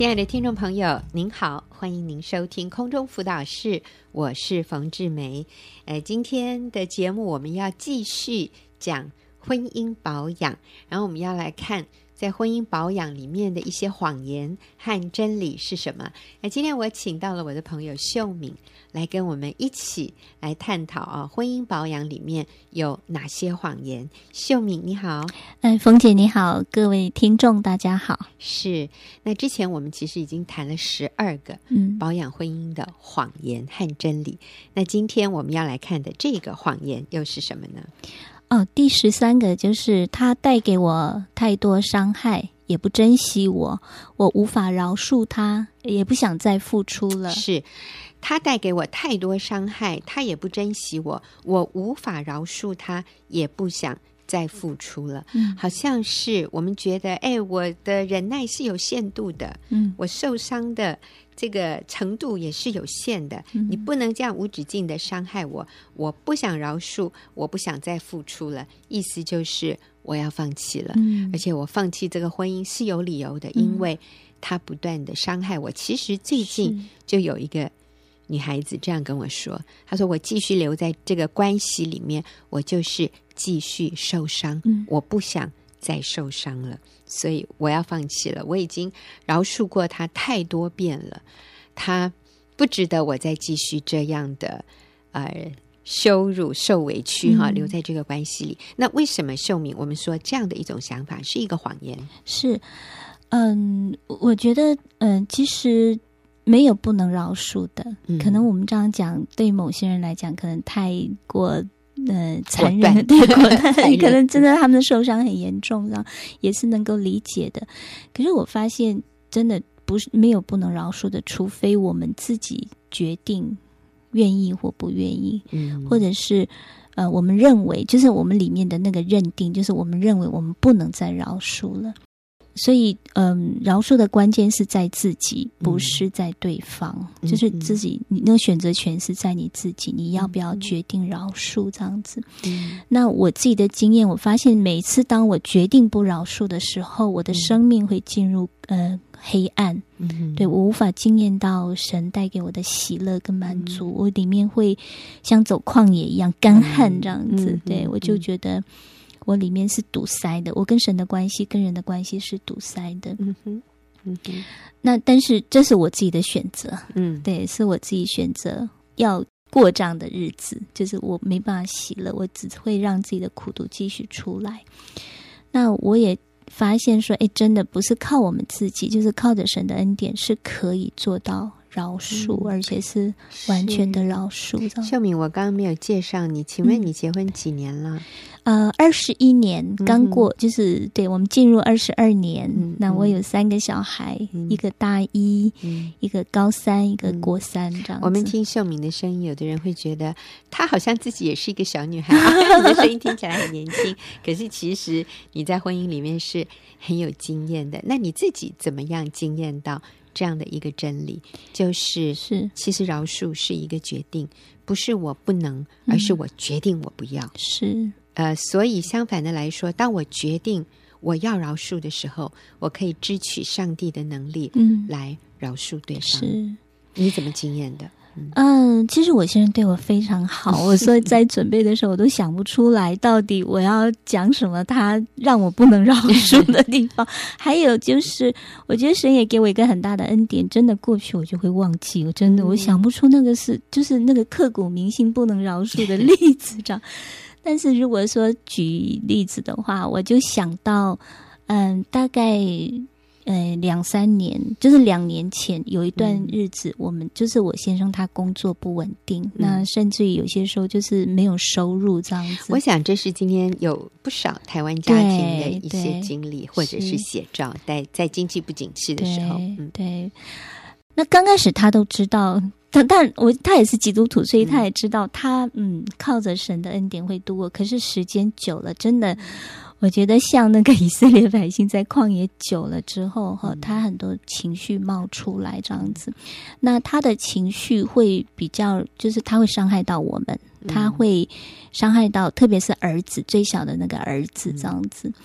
亲爱的听众朋友您好，欢迎您收听空中辅导室，我是冯志梅。今天的节目我们要继续讲婚姻保养，然后我们要来看在婚姻保养里面的一些谎言和真理是什么。今天我请到了我的朋友秀敏来跟我们一起来探讨婚姻保养里面有哪些谎言。秀敏你好。 冯姐你好，各位听众大家好。 是，那之前我们其实已经谈了12个保养婚姻的谎言和真理，那今天我们要来看的这个谎言又是什么呢？ 第13个就是他带给我太多伤害，也不珍惜我无法饶恕他，也不想再付出了。 是，他带给我太多伤害，他也不珍惜我无法饶恕他，也不想再付出了。好像是我们觉得我的忍耐是有限度的，我受伤的这个程度也是有限的，你不能这样无止境的伤害我，我不想饶恕，我不想再付出了，意思就是我要放弃了，而且我放弃这个婚姻是有理由的，因为他不断的伤害我。其实最近就有一个女孩子这样跟我说，她说我继续留在这个关系里面，我就是继续受伤，我不想再受伤了，所以我要放弃了，我已经饶恕过他太多遍了，他不值得我再继续这样的羞辱受委屈留在这个关系里。那为什么秀敏我们说这样的一种想法是一个谎言？ 是我觉得其实没有不能饶恕的，可能我们这样讲对某些人来讲可能太过残忍，对，果断可能真的他们的受伤很严重，这样也是能够理解的。可是我发现真的不是没有不能饶恕的，除非我们自己决定愿意或不愿意，或者是我们认为就是我们里面的那个认定，就是我们认为我们不能再饶恕了。所以饶恕的关键是在自己，不是在对方，就是自己，你那个选择权是在你自己，你要不要决定饶恕这样子。那我自己的经验，我发现每一次当我决定不饶恕的时候，我的生命会进入黑暗，对，我无法经验到神带给我的喜乐跟满足，我里面会像走旷野一样干旱这样子，对，我就觉得我里面是堵塞的，我跟神的关系跟人的关系是堵塞的。那但是这是我自己的选择，对，是我自己选择要过这样的日子，就是我没办法喜乐，我只会让自己的苦毒继续出来。那我也发现说真的不是靠我们自己，就是靠着神的恩典是可以做到饶恕，而且是完全的饶恕。 秀敏，我刚刚没有介绍你，请问你结婚几年了 ？21年刚过，就是对，我们进入22年。那我有3个小孩，一个大1，一个高3，一个国3这样子。 我们听秀敏的声音，有的人会觉得她好像自己也是一个小女孩，你的声音听起来很年轻，可是其实你在婚姻里面是很有经验的。那你自己怎么样经验到这样的一个真理，就是其实饶恕是一个决定，不是我不能，而是我决定我不要。 是所以相反的来说，当我决定我要饶恕的时候，我可以支取上帝的能力来饶恕对方。 是你怎么经验的？ 其实我先生对我非常好，我所以在准备的时候我都想不出来到底我要讲什么他让我不能饶恕的地方。还有就是我觉得神也给我一个很大的恩典，真的过去我就会忘记，我真的我想不出那个是就是那个刻骨铭心不能饶恕的例子这样。但是如果说举例子的话，我就想到大概2-3年，就是2年前有一段日子，我们就是我先生他工作不稳定，那甚至于有些时候就是没有收入这样子。 我想这是今天有不少台湾家庭的一些经历或者是写照，在经济不景气的时候。 对，那刚开始他都知道，但他也是基督徒，所以他也知道他靠着神的恩典会度过。可是时间久了，真的我觉得像那个以色列百姓在旷野久了之后他很多情绪冒出来这样子。那他的情绪会比较就是他会伤害到我们，他会伤害到特别是儿子，最小的那个儿子这样子。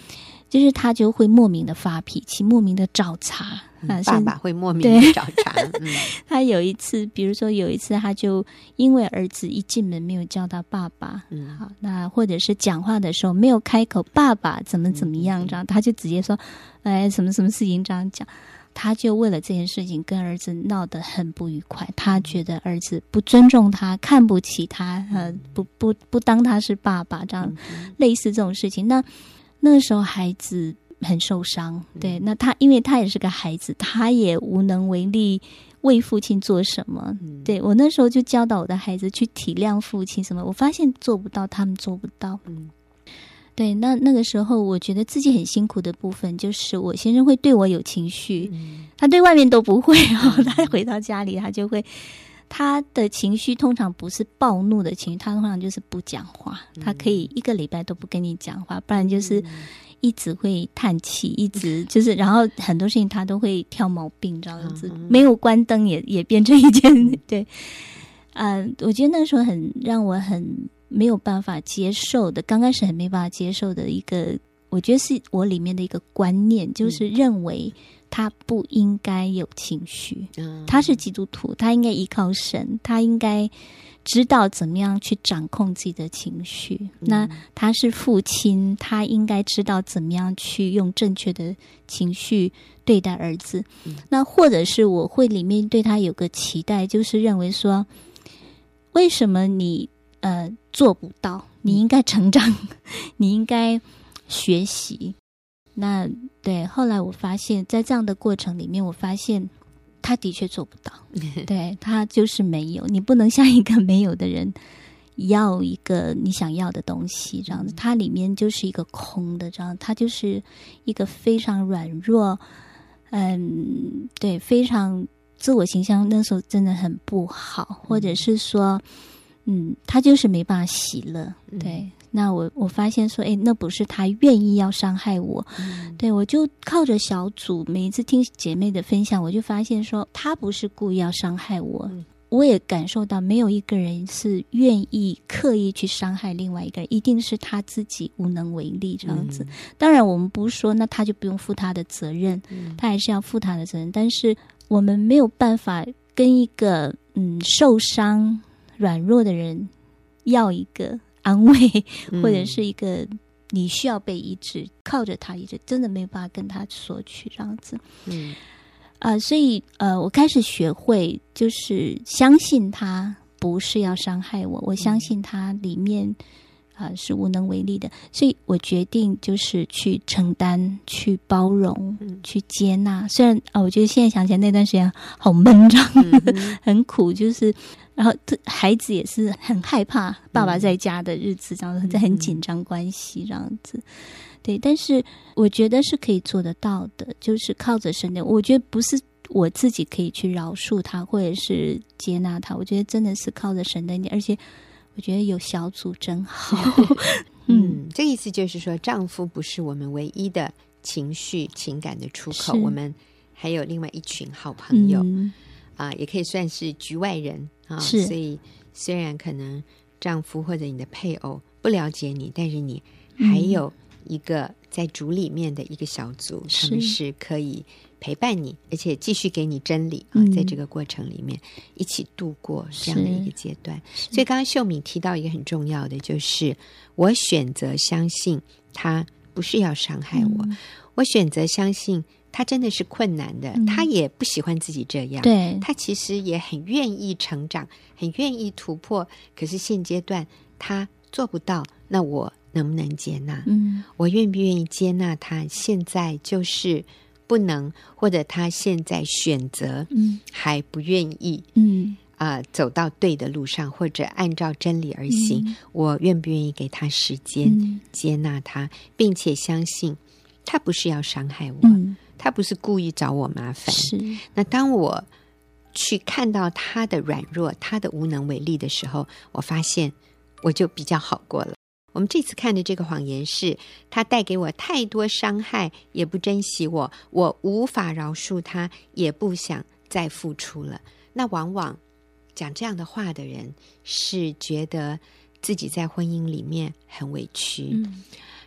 就是他就会莫名的发脾气，莫名的找茬。 爸爸会莫名的找茬。 他有一次，比如说有一次，他就因为儿子一进门没有叫他爸爸，好，那或者是讲话的时候没有开口爸爸怎么样，这样他就直接说，什么什么事情这样讲。他就为了这件事情跟儿子闹得很不愉快，他觉得儿子不尊重他，看不起他，不当他是爸爸，这样类似这种事情。那个时候孩子很受伤，对，那因为他也是个孩子，他也无能为力为父亲做什么。对，我那时候就教导我的孩子去体谅父亲什么，我发现做不到，他们做不到。对，那个时候我觉得自己很辛苦的部分就是我先生会对我有情绪，他对外面都不会，然后他回到家里他就会，他的情绪通常不是暴怒的情绪，他通常就是不讲话，他可以1个礼拜都不跟你讲话，不然就是一直会叹气，一直就是然后很多事情他都会挑毛病这样子，没有关灯也变成一件对，我觉得那时候让我很没有办法接受的，刚开始很没办法接受的一个，我觉得是我里面的一个观念，就是认为他不应该有情绪，他是基督徒，他应该依靠神，他应该知道怎么样去掌控自己的情绪，那他是父亲，他应该知道怎么样去用正确的情绪对待儿子，那或者是我会里面对他有个期待，就是认为说为什么你做不到，你应该成长，你应该学习。那对，后来我发现在这样的过程里面，我发现他的确做不到，对，他就是没有，你不能像一个没有的人要一个你想要的东西这样子，他里面就是一个空的这样，他就是一个非常软弱，对，非常自我形象那时候真的很不好，或者是说他就是没办法喜乐，对，那我发现说那不是他愿意要伤害我，对，我就靠着小组每一次听姐妹的分享，我就发现说他不是故意要伤害我，我也感受到没有一个人是愿意刻意去伤害另外一个人，一定是他自己无能为力这样子，当然我们不是说那他就不用负他的责任，他还是要负他的责任，但是我们没有办法跟一个受伤软弱的人要一个安慰，或者是一个你需要被医治，靠着他医治，真的没有办法跟他索取这样子。所以我开始学会就是相信他不是要伤害我，我相信他里面是无能为力的，所以我决定就是去承担，去包容，去接纳。虽然我觉得现在想起来那段时间好闷胀，很苦，就是然后孩子也是很害怕爸爸在家的日子，这样子在很紧张关系这样子。对，但是我觉得是可以做得到的，就是靠着神的，我觉得不是我自己可以去饶恕他或者是接纳他，我觉得真的是靠着神的力，而且我觉得有小组真好。 这意思就是说丈夫不是我们唯一的情绪情感的出口，我们还有另外一群好朋友，也可以算是局外人所以虽然可能丈夫或者你的配偶不了解你，但是你还有一个在主里面的一个小组，他们是可以陪伴你，而且继续给你真理在这个过程里面一起度过这样的一个阶段。所以刚刚秀敏提到一个很重要的，就是我选择相信他不是要伤害我，我选择相信他真的是困难的，他也不喜欢自己这样，对，他其实也很愿意成长，很愿意突破，可是现阶段他做不到，那我能不能接纳？我愿不愿意接纳他现在就是不能，或者他现在选择还不愿意走到对的路上，或者按照真理而行，我愿不愿意给他时间接纳他，并且相信他不是要伤害我，他不是故意找我麻烦。那当我去看到他的软弱，他的无能为力的时候，我发现我就比较好过了。我们这次看的这个谎言是他带给我太多伤害，也不珍惜我，我无法饶恕他，也不想再付出了。那往往讲这样的话的人是觉得自己在婚姻里面很委屈，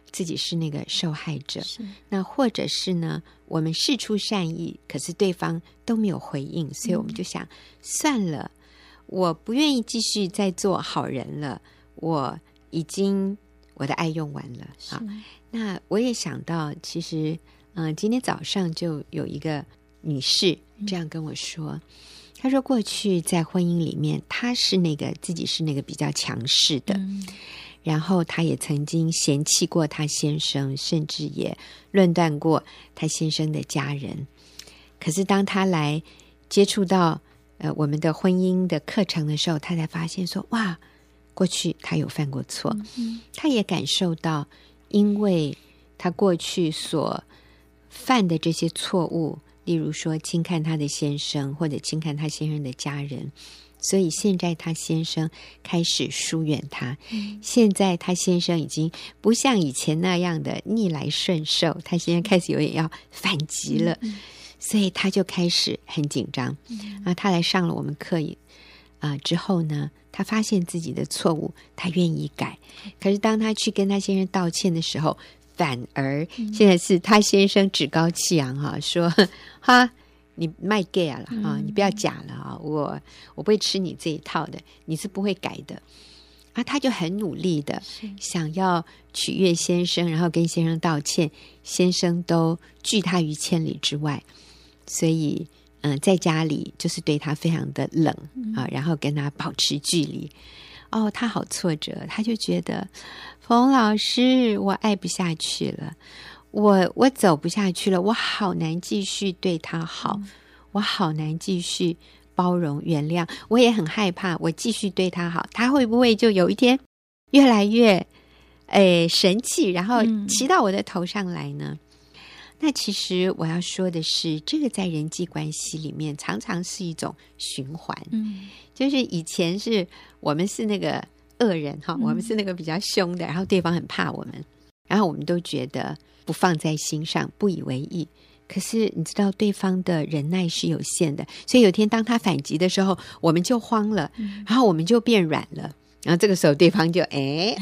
自己是那个受害者，那或者是呢，我们释出善意，可是对方都没有回应，所以我们就想，算了，我不愿意继续再做好人了，我的爱用完了。好，那我也想到，其实今天早上就有一个女士这样跟我说，她说过去在婚姻里面，她是自己是那个比较强势的，然后她也曾经嫌弃过她先生，甚至也论断过她先生的家人。可是当她来接触到我们的婚姻的课程的时候，她才发现说，哇，过去她有犯过错，她也感受到，因为她过去所犯的这些错误，例如说轻看她的先生，或者轻看她先生的家人，所以现在她先生开始疏远她，现在她先生已经不像以前那样的逆来顺受，她现在开始有点要反击了，所以她就开始很紧张。她来上了我们课之后呢，她发现自己的错误，她愿意改，可是当她去跟她先生道歉的时候，反而现在是她先生趾高气扬说哈，你卖 gay 了你不要假了我不会吃你这一套的，你是不会改的她就很努力的想要取悦先生，然后跟先生道歉，先生都拒她于千里之外，所以在家里就是对他非常的冷然后跟他保持距离。他好挫折，他就觉得冯老师，我爱不下去了，我走不下去了，我好难继续对他好，我好难继续包容原谅，我也很害怕我继续对他好，他会不会就有一天越来越神气，然后骑到我的头上来呢？那其实我要说的是，这个在人际关系里面常常是一种循环，就是以前是我们是那个恶人我们是那个比较凶的，然后对方很怕我们，然后我们都觉得不放在心上，不以为意。可是你知道对方的忍耐是有限的，所以有天当他反击的时候，我们就慌了，然后我们就变软了，然后这个时候对方就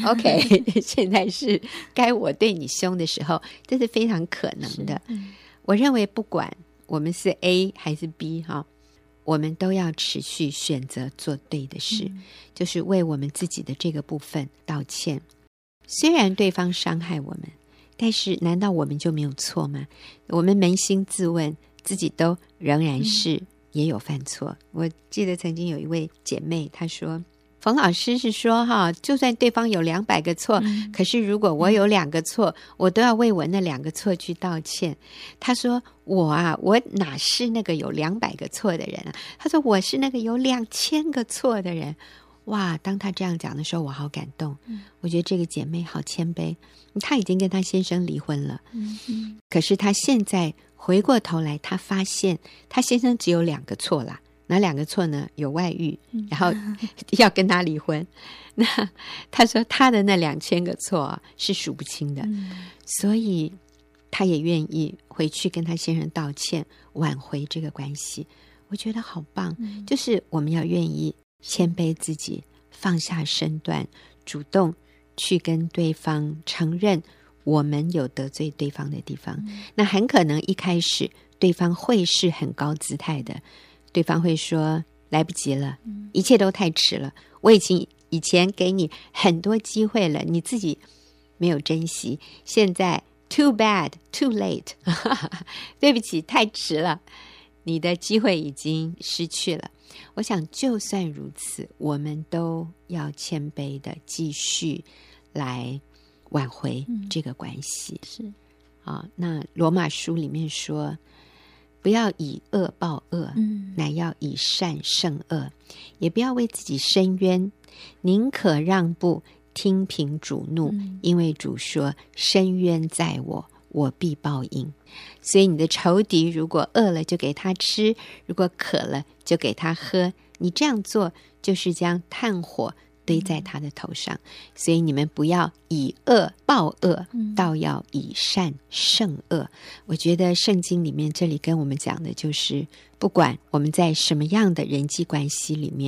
OK 现在是该我对你凶的时候，这是非常可能的。我认为不管我们是 A 还是 B 我们都要持续选择做对的事，就是为我们自己的这个部分道歉。虽然对方伤害我们，但是难道我们就没有错吗？我们扪心自问，自己都仍然是也有犯错。我记得曾经有一位姐妹，她说冯老师是说就算对方有200个错，可是如果我有2个错，我都要为我那2个错去道歉。他说我哪是那个有200个错的人啊？他说我是那个有2000个错的人。哇，当他这样讲的时候，我好感动。我觉得这个姐妹好谦卑，她已经跟她先生离婚了，可是她现在回过头来，她发现她先生只有2个错啦。哪2个错呢？有外遇，然后要跟他离婚。那他说他的那2000个错是数不清的，所以他也愿意回去跟他先生道歉，挽回这个关系。我觉得好棒，就是我们要愿意谦卑自己，放下身段，主动去跟对方承认我们有得罪对方的地方。那很可能一开始对方会是很高姿态的，对方会说来不及了，一切都太迟了，我以前给你很多机会了，你自己没有珍惜，现在 too bad too late 对不起，太迟了，你的机会已经失去了。我想就算如此，我们都要谦卑的继续来挽回这个关系。那罗马书里面说，不要以恶报恶，乃要以善胜恶，也不要为自己伸冤，宁可让步，听凭主怒，因为主说伸冤在我，我必报应。所以你的仇敌如果饿了就给他吃，如果渴了就给他喝，你这样做就是将炭火堆在他的头上。所以你们不要以恶报恶，倒要以善胜恶。我觉得圣经里面这里跟我们讲的就是，不管我们在什么样的人际关系里面，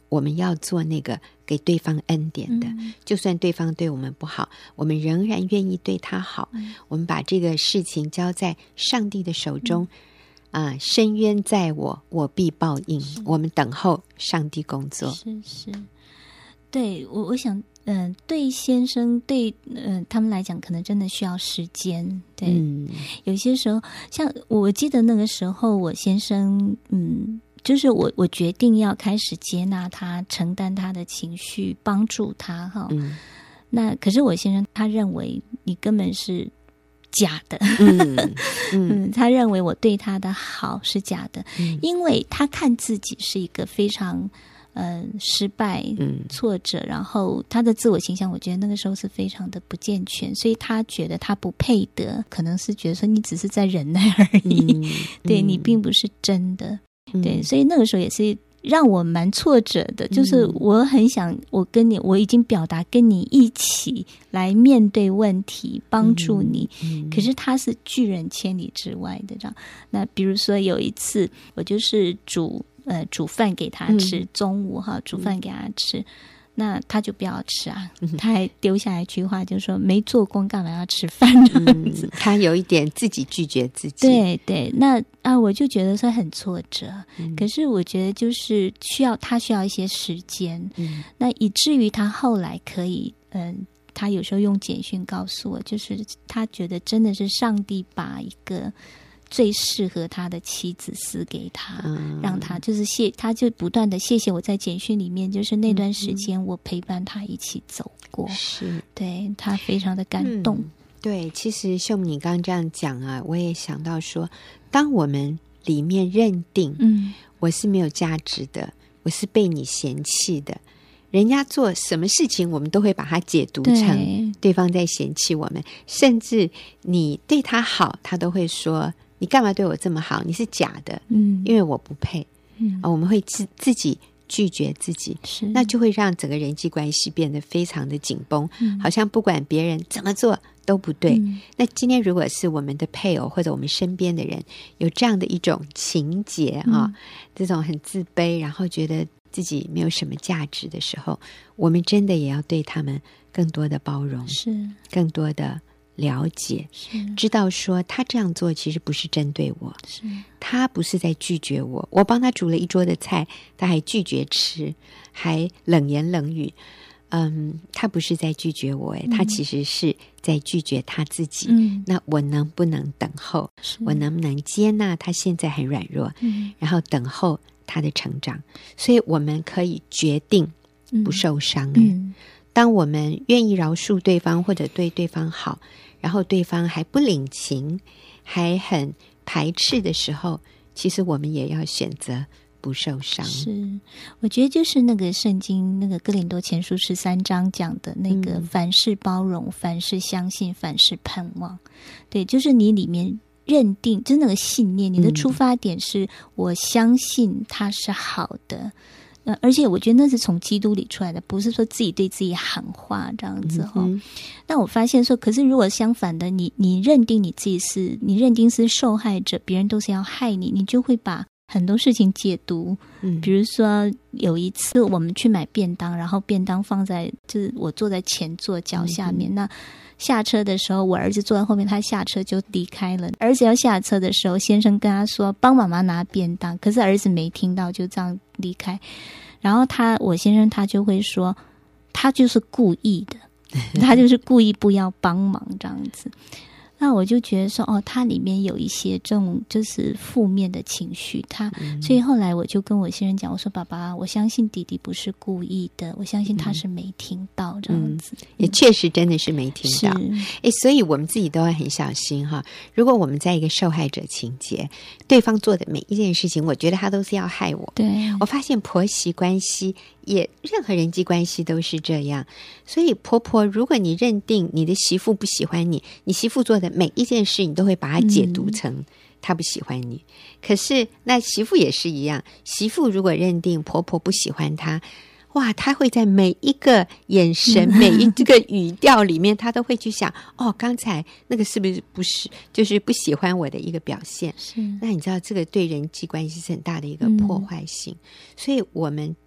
我们要做那个给对方恩典的，就算对方对我们不好，我们仍然愿意对他好，我们把这个事情交在上帝的手中，深渊在我，我必报应，我们等候上帝工作。 是，对，我想对先生对他们来讲可能真的需要时间。对，有些时候像我记得那个时候我先生就是我决定要开始接纳他，承担他的情绪，帮助他哈。那可是我先生他认为你根本是假的，他认为我对他的好是假的，因为他看自己是一个非常失败、挫折，然后他的自我形象，我觉得那个时候是非常的不健全，所以他觉得他不配得，可能是觉得说你只是在忍耐而已，对你并不是真的。对，所以那个时候也是让我蛮挫折的，就是我很想我已经表达跟你一起来面对问题，帮助你，可是他是拒人千里之外的这样。那比如说有一次我就是煮饭给他吃，中午煮饭给他吃，那他就不要吃啊，他还丢下一句话，就说没做工干嘛要吃饭这样子， 他有一点自己拒绝自己。 对，那我就觉得说很挫折，可是我觉得就是他需要一些时间，那以至于他后来可以他有时候用简讯告诉我，就是他觉得真的是上帝把一个最适合他的妻子赐给他，让他就是他就不断的谢谢我在简讯里面，就是那段时间我陪伴他一起走过，是对他非常的感动。 对，其实秀母你刚刚这样讲啊，我也想到说，当我们里面认定我是没有价值的，我是被你嫌弃的，人家做什么事情我们都会把它解读成对方在嫌弃我们，甚至你对他好他都会说你干嘛对我这么好，你是假的，因为我不配，我们会自己拒绝自己，那就会让整个人际关系变得非常的紧绷，好像不管别人怎么做都不对。那今天如果是我们的配偶或者我们身边的人有这样的一种情节这种很自卑，然后觉得自己没有什么价值的时候，我们真的也要对他们更多的包容，更多的了解，知道说他这样做其实不是针对我，他不是在拒绝我，我帮他煮了一桌的菜他还拒绝吃，还冷言冷语，他不是在拒绝我，他其实是在拒绝他自己。那我能不能等候，我能不能接纳他现在很软弱，然后等候他的成长。所以我们可以决定不受伤，当我们愿意饶恕对方或者对对方好，然后对方还不领情还很排斥的时候，其实我们也要选择不受伤。 是，我觉得就是那个圣经那个哥林多前书13章讲的那个凡事包容，凡事相信，凡事盼望。对，就是你里面认定，就是那个信念，你的出发点是我相信它是好的，而且我觉得那是从基督里出来的，不是说自己对自己喊话这样子那我发现说，可是如果相反的，你认定你自己是，你认定是受害者，别人都是要害你，你就会把很多事情解读。比如说有一次我们去买便当，然后便当放在就是我坐在前座脚下面，那下车的时候我儿子坐在后面，他下车就离开了。儿子要下车的时候，先生跟他说帮妈妈拿便当，可是儿子没听到，就这样离开。然后我先生他就会说他就是故意的，他就是故意不要帮忙这样子。那我就觉得说他里面有一些这种就是负面的情绪，所以后来我就跟我先生讲，我说爸爸，我相信弟弟不是故意的，我相信他是没听到这样子。 也确实真的是没听到。所以我们自己都要很小心哈。如果我们在一个受害者情节，对方做的每一件事情我觉得他都是要害我， 对， 我发现婆媳关系也任何人际关系都是这样。所以婆婆，如果你认定你的媳妇不喜欢你，你媳妇做的每一件事你都会把它解读成她不喜欢你，可是那媳妇也是一样，媳妇如果认定婆婆不喜欢她，哇，她会在每一个眼神每一个语调里面她都会去想刚才那个是不是就是不喜欢我的一个表现。那你知道这个对人际关系是很大的一个破坏性。所以我们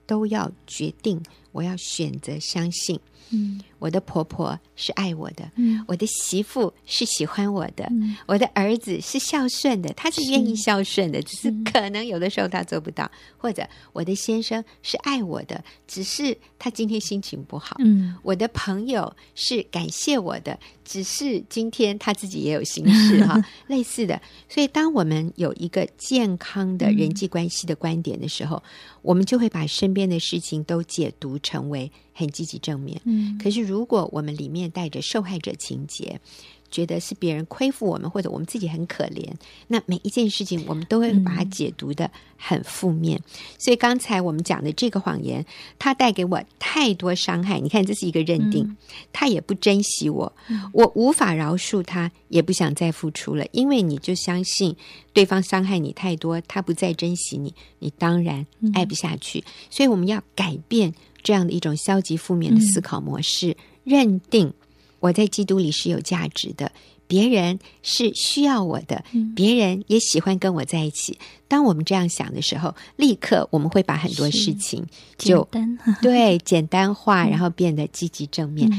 都要决定，我要选择相信我的婆婆是爱我的，我的媳妇是喜欢我的，我的儿子是孝顺的，他是愿意孝顺的，只是可能有的时候他做不到，或者我的先生是爱我的，只是他今天心情不好，我的朋友是感谢我的，只是今天他自己也有心事类似的。所以当我们有一个健康的人际关系的观点的时候，我们就会把身边的事情都解读成为很积极正面。可是如果我们里面带着受害者情节，觉得是别人亏负我们，或者我们自己很可怜，那每一件事情我们都会把它解读的很负面。所以刚才我们讲的这个谎言，它带给我太多伤害。你看，这是一个认定，他也不珍惜我，我无法饶恕他，也不想再付出了，因为你就相信对方伤害你太多，他不再珍惜你，你当然爱不下去。所以我们要改变这样的一种消极负面的思考模式，认定我在基督里是有价值的，别人是需要我的，别人也喜欢跟我在一起。当我们这样想的时候，立刻我们会把很多事情就对简单化，然后变得积极正面。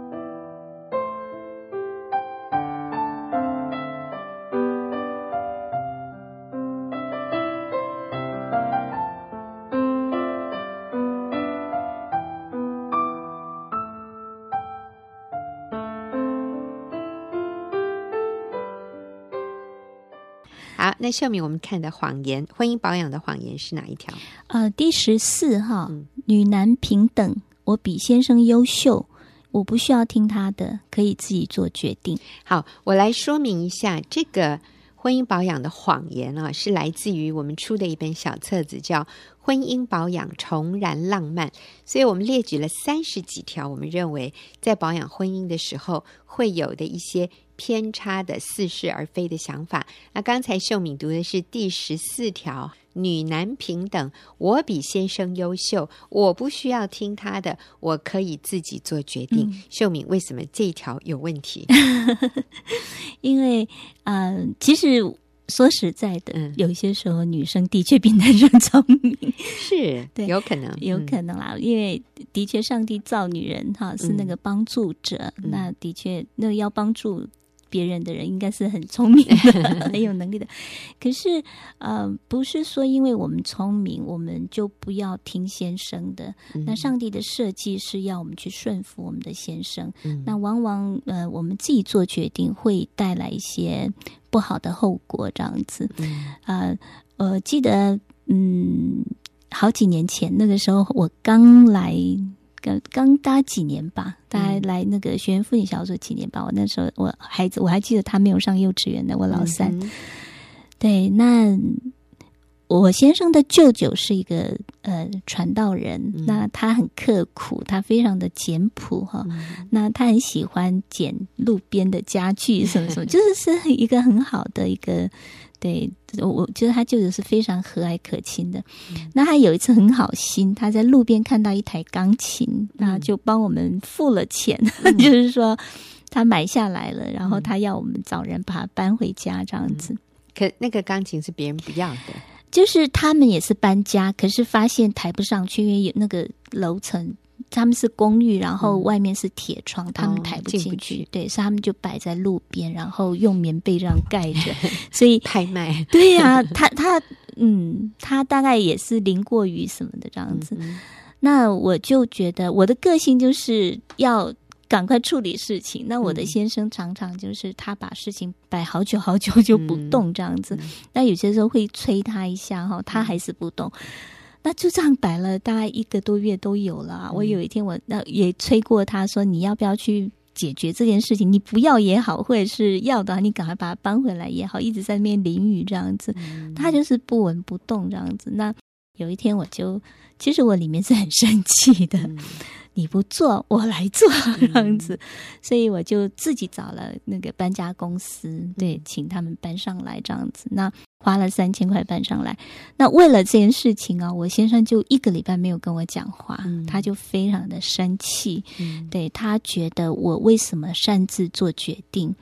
好，那秀敏，我们看的谎言，婚姻保养的谎言是哪一条？ 第14号，女男平等，我比先生优秀，我不需要听他的，可以自己做决定。 好，我来说明一下这个婚姻保养的谎言啊，是来自于我们出的一本小册子，叫《婚姻保养重燃浪漫》。所以我们列举了30几条，我们认为在保养婚姻的时候会有的一些偏差的似是而非的想法。那刚才秀敏读的是第14条，女男平等，我比先生优秀，我不需要听他的，我可以自己做决定。秀敏，为什么这一条有问题？ 因为其实说实在的，有些时候女生的确比男生聪明， 是，对，有可能啦，因为的确上帝造女人是那个帮助者，那的确那个要帮助别人的人应该是很聪明的很有能力的。可是不是说因为我们聪明我们就不要听先生的，那上帝的设计是要我们去顺服我们的先生，那往往我们自己做决定会带来一些不好的后果这样子。我记得好几年前那个时候我刚大概几年吧，大概来那个学园妇女小组几年吧。我那时候我还记得他没有上幼稚园的，我老三。对，那我先生的舅舅是一个传道人，那他很刻苦，他非常的简朴那他很喜欢捡路边的家具什么什么，就是一个很好的一个。对，我觉得他舅舅是非常和蔼可亲的。那他有一次很好心，他在路边看到一台钢琴，那就帮我们付了钱，就是说他买下来了，然后他要我们找人把它搬回家这样子。 可那个钢琴是别人不要的， 就是他们也是搬家，可是发现抬不上去，因为有那个楼层。他们是公寓，然后外面是铁窗，他们抬不进去，对，所以他们就摆在路边，然后用棉被这样盖着，所以拍卖。 对呀，他大概也是淋过雨什么的这样子。那我就觉得我的个性就是要赶快处理事情。那我的先生常常就是他把事情摆好久好久就不动这样子，那有些时候会催他一下他还是不动。那就这样摆了大概1个多月都有了。我有一天我也催过他说，你要不要去解决这件事情，你不要也好，或者是要的你赶快把它搬回来也好，一直在那边淋雨这样子，他就是不闻不动这样子。那有一天其实我里面是很生气的，你不做我来做这样子，所以我就自己找了那个搬家公司，对，请他们搬上来这样子。那花了3000块搬上来。那为了这件事情我先生就1个礼拜没有跟我讲话，他就非常的生气，对，他觉得我为什么擅自做决定，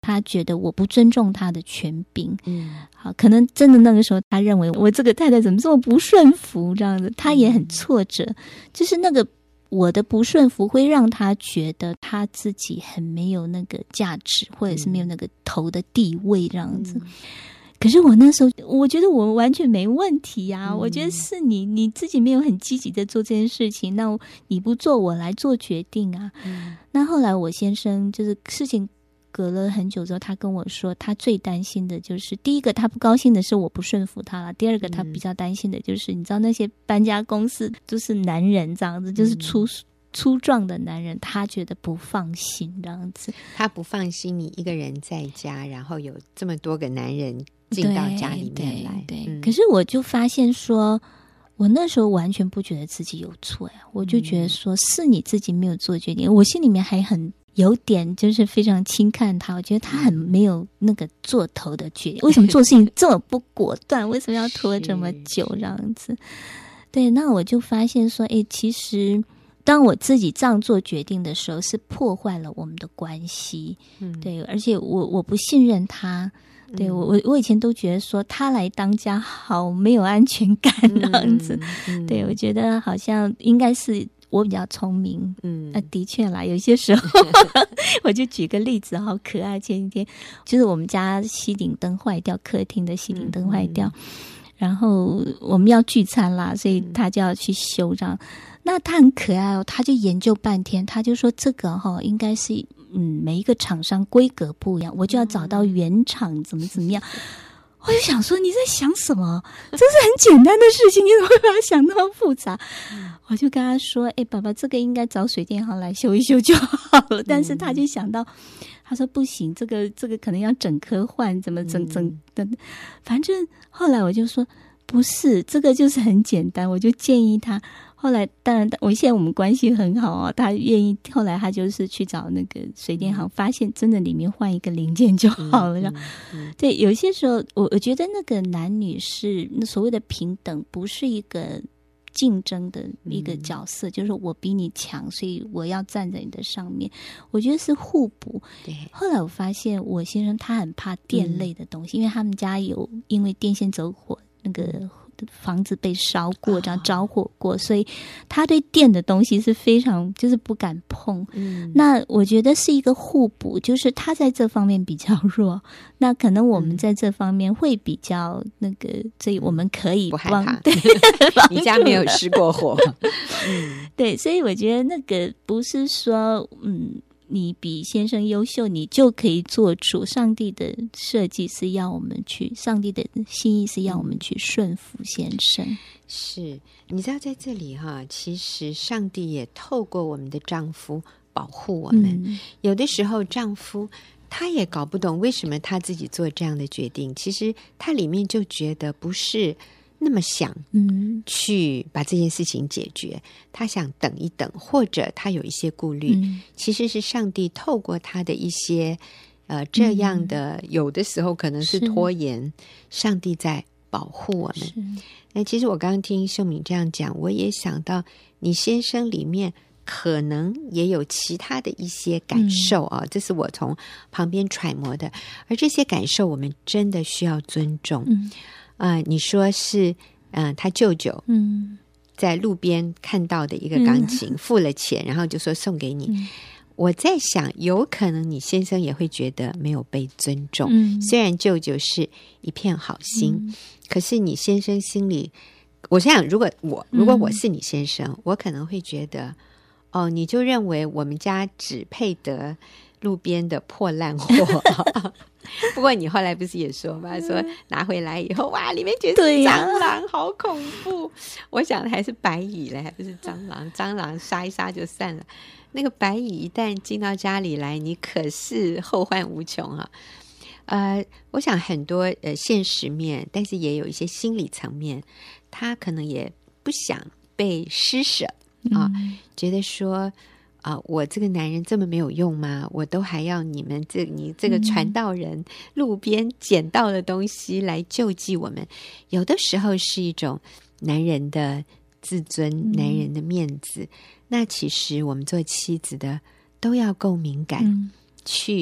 他觉得我不尊重他的权柄。好，可能真的那个时候他认为我这个太太怎么这么不顺服，这样子他也很挫折，就是那个我的不顺服会让他觉得他自己很没有那个价值，或者是没有那个头的地位这样子。可是我那时候我觉得我完全没问题啊，我觉得是你自己没有很积极的做这件事情，那你不做我来做决定啊。那后来我先生就是事情隔了很久之后，他跟我说他最担心的就是第一个他不高兴的是我不顺服他了，第二个他比较担心的就是你知道那些搬家公司就是男人这样子，就是粗壮的男人，他觉得不放心这样子， 他不放心你一个人在家，然后有这么多个男人进到家里面来。 对，可是我就发现说我那时候完全不觉得自己有错呀，我就觉得说是你自己没有做决定，我心里面还很有点就是非常轻看他，我觉得他很没有那个做头的决定，为什么做事情这么不果断，为什么要拖这么久这样子。对，那我就发现说其实当我自己这样做决定的时候是破坏了我们的关系。对，而且我不信任他。对，我以前都觉得说他来当家好没有安全感这样子。对，我觉得好像应该是我比较聪明。的确啦，有些时候我就举个例子好可爱，前几天就是我们家吸顶灯坏掉，客厅的吸顶灯坏掉，然后我们要聚餐啦，所以他就要去修这样。那他很可爱哦，他就研究半天，他就说这个应该是每一个厂商规格不一样，我就要找到原厂怎么样。我就想说你在想什么？这是很简单的事情，你怎么会把它想那么复杂？我就跟他说爸爸，这个应该找水电行来修一修就好了。但是他就想到，他说不行，这个可能要整颗换，怎么整的。反正后来我就说不是，这个就是很简单，我就建议他。后来当然现在我们关系很好哦，他愿意，后来他就是去找那个水电行，发现真的里面换一个零件就好了。对，有些时候我觉得那个男女是所谓的平等，不是一个竞争的一个角色，就是我比你强，所以我要站在你的上面。我觉得是互补。对，后来我发现我先生他很怕电类的东西，因为他们家有因为电线走火，那个房子被烧过，这样着火过，所以他对电的东西是非常就是不敢碰。那我觉得是一个互补，就是他在这方面比较弱，那可能我们在这方面会比较那个，所以我们可以不害怕。 对， 你家没有失过火。 对，所以我觉得那个不是说你比先生优秀你就可以做主，上帝的设计是要我们去，上帝的心意是要我们去顺服先生。 是，你知道在这里其实上帝也透过我们的丈夫保护我们。有的时候丈夫他也搞不懂为什么他自己做这样的决定，其实他里面就觉得不是那么想去把这件事情解决，他想等一等，或者他有一些顾虑，其实是上帝透过他的一些这样的有的时候可能是拖延，上帝在保护我们。那其实我刚刚听秀敏这样讲，我也想到你先生里面可能也有其他的一些感受这是我从旁边揣摩的，而这些感受我们真的需要尊重。你说是他舅舅在路边看到的一个钢琴，付了钱然后就说送给你。我在想有可能你先生也会觉得没有被尊重，虽然舅舅是一片好心，可是你先生心里，我想如果我是你先生，我可能会觉得你就认为我们家只配得路边的破烂货。不过你后来不是也说吗？说拿回来以后，哇，里面全是蟑螂，好恐怖。我想的还是白蚁嘞，还不是蟑螂。蟑螂杀一杀就散了，那个白蚁一旦进到家里来，你可是后患无穷我想很多现实面，但是也有一些心理层面，他可能也不想被施舍觉得说我这个男人这么没有用吗？我都还要你这个传道人路边捡到的东西来救济我们。有的时候是一种男人的自尊，男人的面子。那其实我们做妻子的都要够敏感，去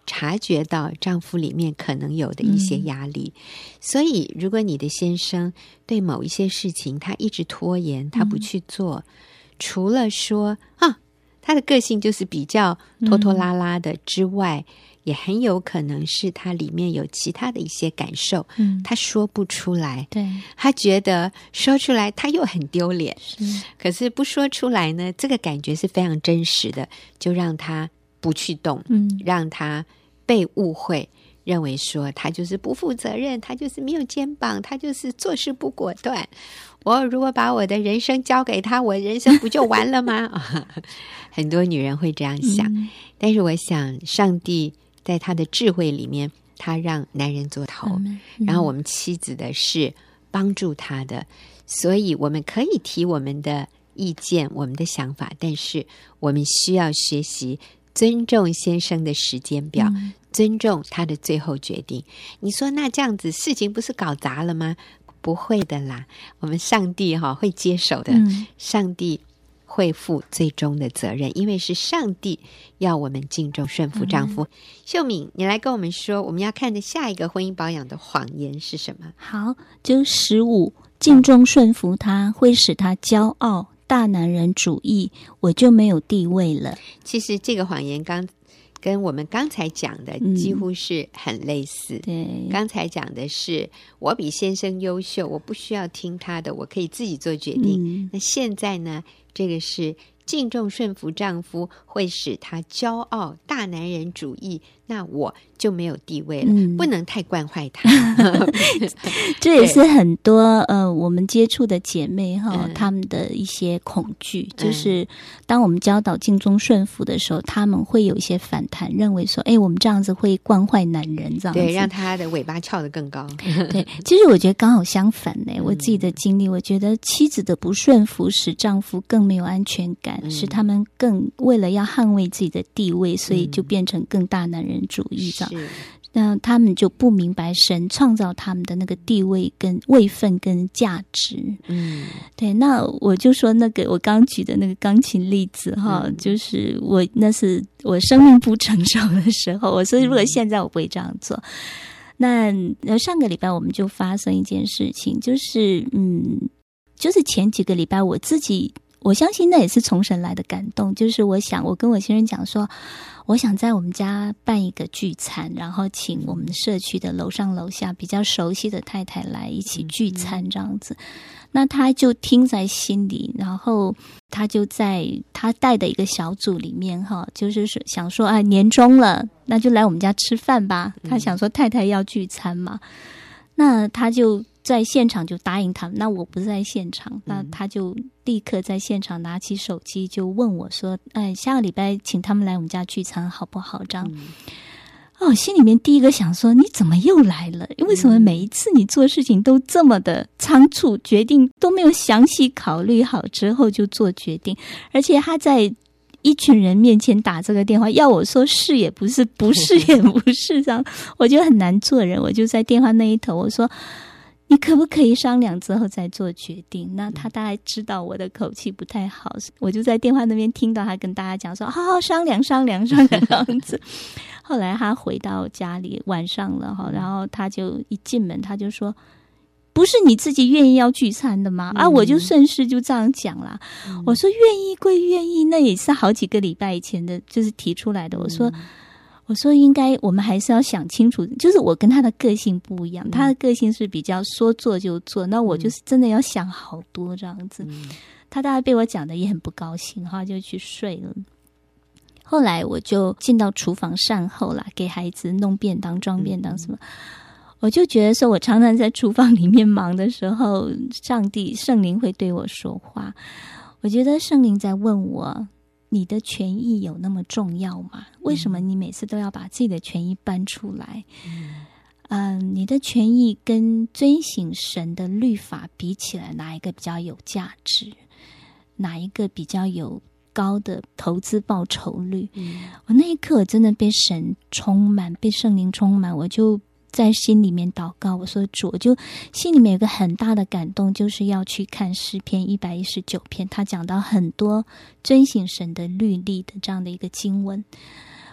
察觉到丈夫里面可能有的一些压力。所以如果你的先生对某一些事情他一直拖延，他不去做，除了说他的个性就是比较拖拖拉拉的之外，也很有可能是他里面有其他的一些感受，他说不出来， 对， 他觉得说出来他又很丢脸，可是不说出来呢，这个感觉是非常真实的，就让他不去动，让他被误会，认为说他就是不负责任，他就是没有肩膀，他就是做事不果断。我如果把我的人生交给他，我人生不就完了吗？很多女人会这样想，但是我想上帝在他的智慧里面，他让男人做头，然后我们妻子的是帮助他的，所以我们可以提我们的意见，我们的想法，但是我们需要学习尊重先生的时间表，尊重他的最后决定。你说那这样子事情不是搞砸了吗？不会的啦，我们上帝会接手的，上帝会负最终的责任，因为是上帝要我们敬重顺服丈夫。秀敏，你来跟我们说，我们要看的下一个婚姻保养的谎言是什么？ 好，就15，敬重顺服他会使他骄傲，大男人主义，我就没有地位了。 其实这个谎言跟我们刚才讲的几乎是很类似。 对， 刚才讲的是我比先生优秀，我不需要听他的，我可以自己做决定。那现在呢，这个是敬重顺服丈夫会使他骄傲，大男人主义，那我就没有地位了，不能太惯坏他。 这也是很多我们接触的姐妹她们的一些恐惧，就是当我们教导敬重顺服的时候，她们会有一些反弹，认为说我们这样子会惯坏男人，这样子， 对，让他的尾巴翘得更高。 对，其实我觉得刚好相反呢。我自己的经历，我觉得妻子的不顺服使丈夫更没有安全感，使他们更为了要捍卫自己的地位，所以就变成更大男人主义这样。那他们就不明白神创造他们的那个地位跟位分跟价值。对，那我就说那个我刚举的那个钢琴例子就是那是我生命不成熟的时候，我说如果现在我不会这样做。那上个礼拜我们就发生一件事情，就是前几个礼拜我相信那也是从神来的感动，就是我跟我先生讲说，我想在我们家办一个聚餐，然后请我们社区的楼上楼下比较熟悉的太太来一起聚餐这样子。那他就听在心里，然后他就在他带的一个小组里面就是想说年终了，那就来我们家吃饭吧。他想说太太要聚餐嘛，那他就在现场就答应他们。那我不在现场，那他就立刻在现场拿起手机就问我说下个礼拜请他们来我们家聚餐好不好这样。心里面第一个想说你怎么又来了，为什么每一次你做事情都这么的仓促，决定都没有详细考虑好之后就做决定，而且他在一群人面前打这个电话，要我说是也不是，不是也不是这样，我觉得很难做人。我就在电话那一头我说你可不可以商量之后再做决定。那他大概知道我的口气不太好，我就在电话那边听到他跟大家讲说好好商量这样子。后来他回到家里晚上了然后他就一进门他就说不是你自己愿意要聚餐的吗？我就顺势就这样讲啦。我说愿意归愿意，那也是好几个礼拜以前的就是提出来的。我说应该我们还是要想清楚，就是我跟他的个性不一样，他的个性是比较说做就做，那我就是真的要想好多这样子。他大概被我讲的也很不高兴就去睡了。后来我就进到厨房善后啦，给孩子弄便当装便当什么。我就觉得说我常常在厨房里面忙的时候，圣灵会对我说话。我觉得圣灵在问我，你的权益有那么重要吗？为什么你每次都要把自己的权益搬出来？你的权益跟遵行神的律法比起来，哪一个比较有价值？哪一个比较有高的投资报酬率？我那一刻真的被神充满，被圣灵充满，我就在心里面祷告，我说主，我就心里面有个很大的感动，就是要去看诗篇119篇，他讲到很多遵行神的律例的这样的一个经文。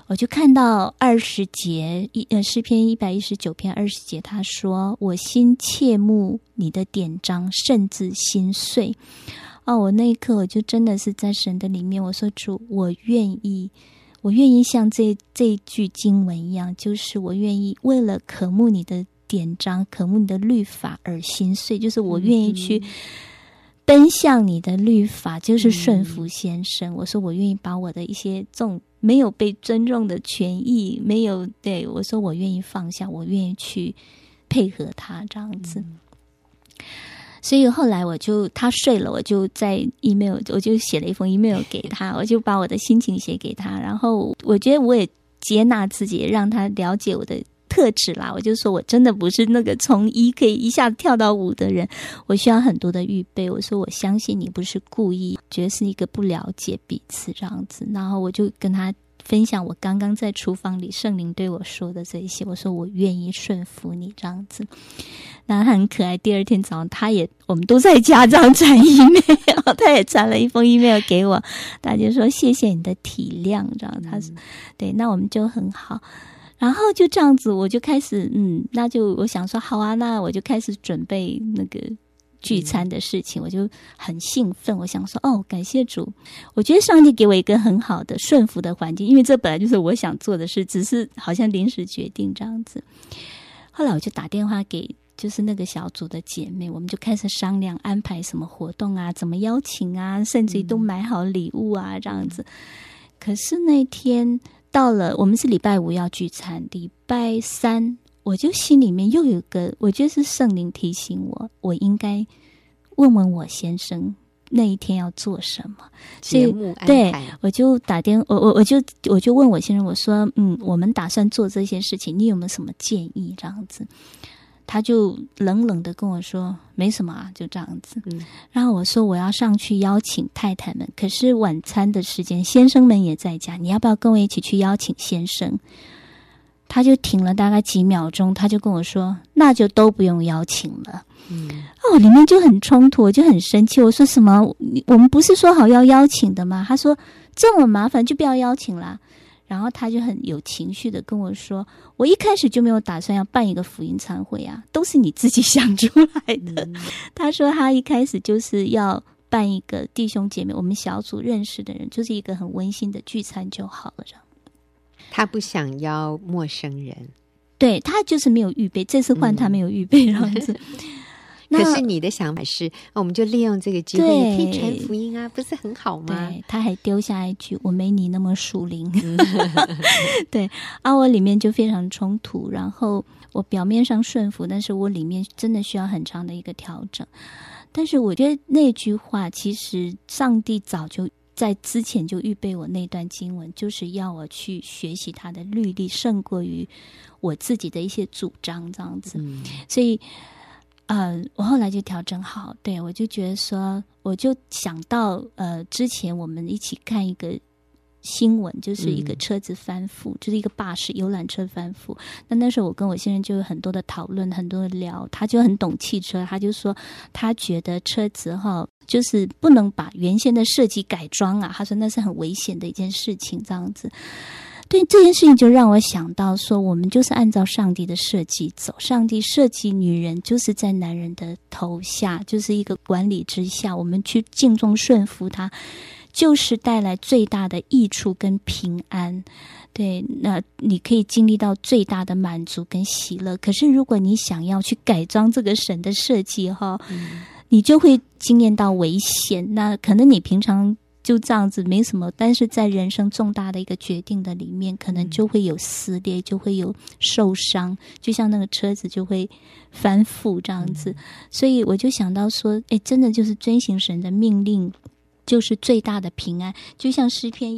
我就看到20节，诗篇119篇20节，他说：“我心切慕你的典章，甚至心碎。”我那一刻我就真的是在神的里面，我说主，我愿意像这句经文一样，就是我愿意为了渴慕你的典章，渴慕你的律法而心碎，就是我愿意去奔向你的律法，就是顺服先生。我说我愿意把我的一些这种没有被尊重的权益，没有，对，我说我愿意放下，我愿意去配合他这样子。所以后来他睡了，我就在 email， 我就写了一封 email 给他，我就把我的心情写给他，然后我觉得我也接纳自己，让他了解我的特质啦。我就说我真的不是那个从1可以一下子跳到5的人，我需要很多的预备。我说我相信你不是故意，觉得是一个不了解彼此这样子。然后我就跟他分享我刚刚在厨房里圣灵对我说的这些，我说我愿意顺服你这样子。然后他很可爱，第2天早上我们都在家这样传 email， 他也传了一封 email 给我，他就说谢谢你的体谅这样。他说对，那我们就很好。然后就这样子我就开始那就我想说好啊，那我就开始准备那个聚餐的事情，我就很兴奋，我想说感谢主，我觉得上帝给我一个很好的顺服的环境，因为这本来就是我想做的事，只是好像临时决定这样子。后来我就打电话给就是那个小组的姐妹，我们就开始商量安排什么活动啊，怎么邀请啊，甚至于都买好礼物啊这样子。可是那天到了，我们是礼拜5要聚餐，礼拜3我就心里面又有个，我觉得是圣灵提醒我，我应该问问我先生那一天要做什么节目安排。 对，我就打电我就问我先生，我说我们打算做这些事情，你有没有什么建议这样子？他就冷冷的跟我说没什么啊，就这样子。然后我说我要上去邀请太太们，可是晚餐的时间先生们也在家，你要不要跟我一起去邀请先生？他就停了大概几秒钟，他就跟我说那就都不用邀请了。里面就很冲突，我就很生气，我说什么我们不是说好要邀请的吗？他说这么麻烦就不要邀请啦。然后他就很有情绪的跟我说，我一开始就没有打算要办一个福音餐会啊，都是你自己想出来的。他说他一开始就是要办一个弟兄姐妹我们小组认识的人，就是一个很温馨的聚餐就好了。 他不想邀陌生人， 对，他就是没有预备，这次换他没有预备这样子。 可是你的想法是我们就利用这个机会也可以传福音啊，不是很好吗？ 对，他还丢下一句我没你那么属灵。对我里面就非常冲突，然后我表面上顺服，但是我里面真的需要很长的一个调整。但是我觉得那句话其实上帝早就在之前就预备我那段经文，就是要我去学习他的律例胜过于我自己的一些主张这样子。所以我后来就调整好，对，我就觉得说，我就想到之前我们一起看一个新闻，就是一个车子翻覆，就是一个巴士游览车翻覆。那时候我跟我先生就有很多的讨论，很多的聊，他就很懂汽车，他就说他觉得车子就是不能把原先的设计改装啊，他说那是很危险的一件事情这样子。对，这件事情就让我想到说，我们就是按照上帝的设计走，上帝设计女人就是在男人的头下，就是一个管理之下，我们去敬重顺服他，就是带来最大的益处跟平安。对，那你可以经历到最大的满足跟喜乐。可是如果你想要去改装这个神的设计你就会经验到危险。那可能你平常就这样子没什么，但是在人生重大的一个决定的里面，可能就会有撕裂，就会有受伤，就像那个车子就会翻覆这样子。所以我就想到说，真的就是遵行神的命令就是最大的平安。就像诗篇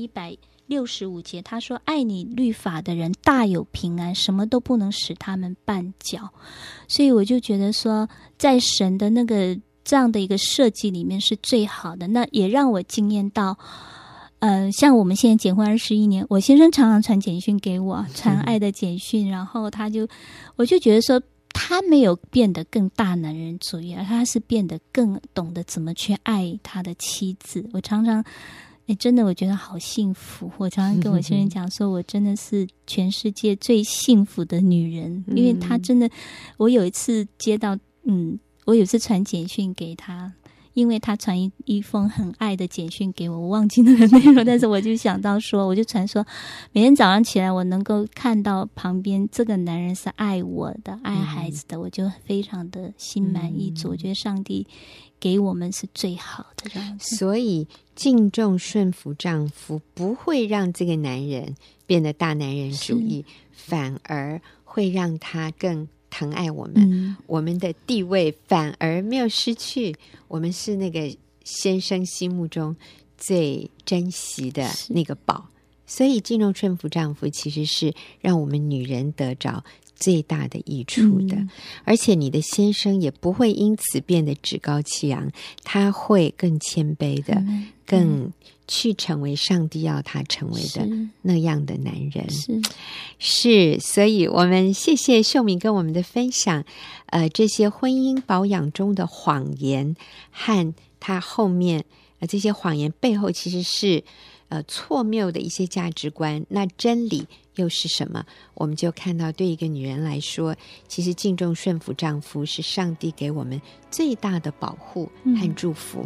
165节，他说爱你律法的人大有平安，什么都不能使他们绊脚。所以我就觉得说，在神的那个这样的一个设计里面是最好的。那也让我惊艳到像我们现在结婚21年，我先生常常传简讯给我，传爱的简讯，然后我就觉得说他没有变得更大男人主义，而他是变得更懂得怎么去爱他的妻子。我常常真的我觉得好幸福。我常常跟我先生讲说，我真的是全世界最幸福的女人，因为他真的，我有一次接到我有一次传简讯给他，因为他传一封很爱的简讯给我，我忘记那个内容，但是我就想到说，我就传说每天早上起来我能够看到旁边这个男人是爱我的，爱孩子的，我就非常的心满意足。我觉得上帝给我们是最好的这样子。 所以敬重顺服丈夫不会让这个男人变得大男人主义，反而会让他更疼爱我们，我们的地位反而没有失去，我们是那个先生心目中最珍惜的那个宝。所以敬重顺服丈夫其实是让我们女人得着最大的益处的，而且你的先生也不会因此变得趾高气扬，他会更谦卑的，更去成为上帝要他成为的那样的男人。是，所以我们谢谢秀敏跟我们的分享，这些婚姻保养中的谎言和他后面这些谎言背后其实是错谬的一些价值观，那真理又是什么？我们就看到，对一个女人来说，其实敬重顺服丈夫是上帝给我们最大的保护和祝福。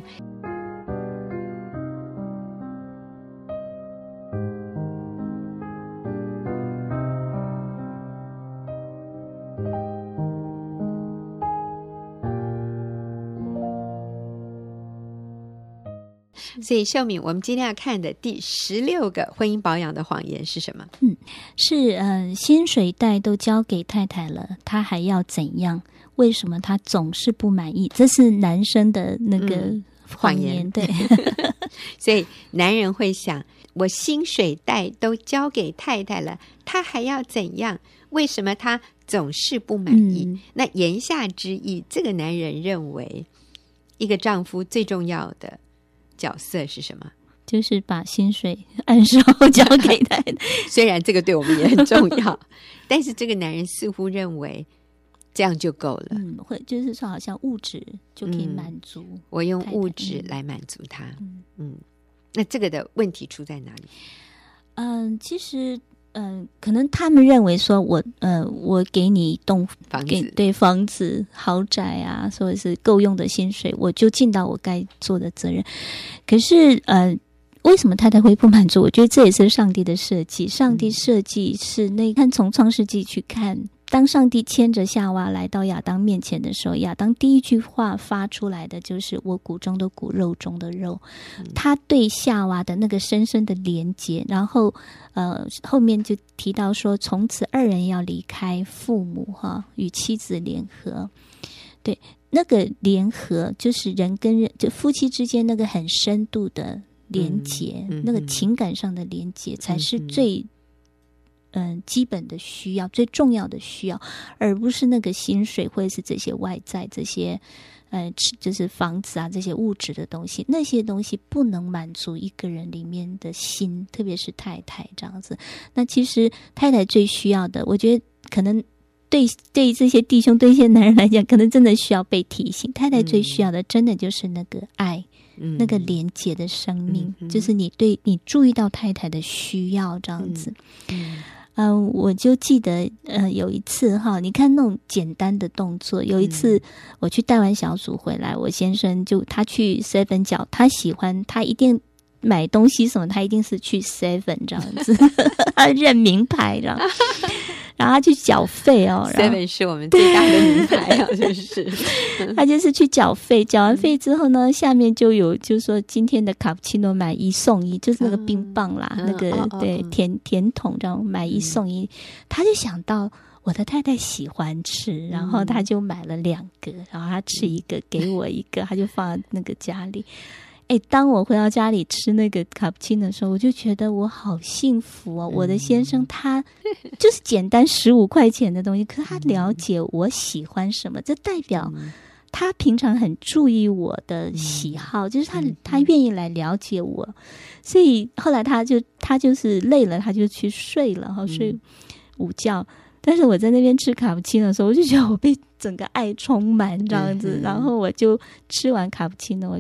所以秀敏，我们今天要看的第16个婚姻保养的谎言是什么？ 是薪水袋都交给太太了，他还要怎样？为什么他总是不满意？这是男生的那个谎言，对。 所以男人会想，我薪水袋都交给太太了，他还要怎样？为什么他总是不满意？那言下之意，这个男人认为一个丈夫最重要的角色是什么？ 就是把薪水按时交给他。 虽然这个对我们也很重要，但是这个男人似乎认为这样就够了。 会就是说好像物质就可以满足， 我用物质来满足他。那这个的问题出在哪里？ 其实可能他们认为说我给你一栋房子， 对，房子豪宅啊，或者是够用的薪水，我就尽到我该做的责任。可是为什么太太会不满足？我觉得这也是上帝的设计。上帝设计是那看从创世纪去看，当上帝牵着夏娃来到亚当面前的时候，亚当第一句话发出来的就是我骨中的骨，肉中的肉。他对夏娃的那个深深的连结，然后后面就提到说，从此二人要离开父母与妻子联合。对，那个联合就是人跟人，就夫妻之间那个很深度的连结，那个情感上的连结才是最基本的需要，最重要的需要，而不是那个薪水或者是这些外在这些就是房子啊这些物质的东西，那些东西不能满足一个人里面的心，特别是太太这样子。那其实太太最需要的，我觉得可能对这些弟兄对一些男人来讲，可能真的需要被提醒，太太最需要的真的就是那个爱，那个连结的生命，就是你注意到太太的需要这样子。我就记得有一次你看那种简单的动作，有一次我去带完小组回来，我先生他去 7角，他喜欢他一定买东西什么，他一定是去 7这样子，他认名牌这样。然后他去缴费 7是我们最大的名牌就是他就是去缴费，缴完费之后呢，下面就是说今天的卡布奇诺买1送1，就是那个冰棒啦，那个对甜筒这样买1送1，他就想到我的太太喜欢吃，然后他就买了2个，然后他吃1个给我1个，他就放在那个家里。当我回到家里吃那个卡布奇诺的时候，我就觉得我好幸福哦。我的先生他就是简单15块钱的东西，可是他了解我喜欢什么，这代表他平常很注意我的喜好，就是他愿意来了解我。所以后来他就是累了，他就去睡了，睡午觉。但是我在那边吃卡布奇诺的时候，我就觉得我被整个爱充满这样子，然后我就吃完卡布奇诺，我就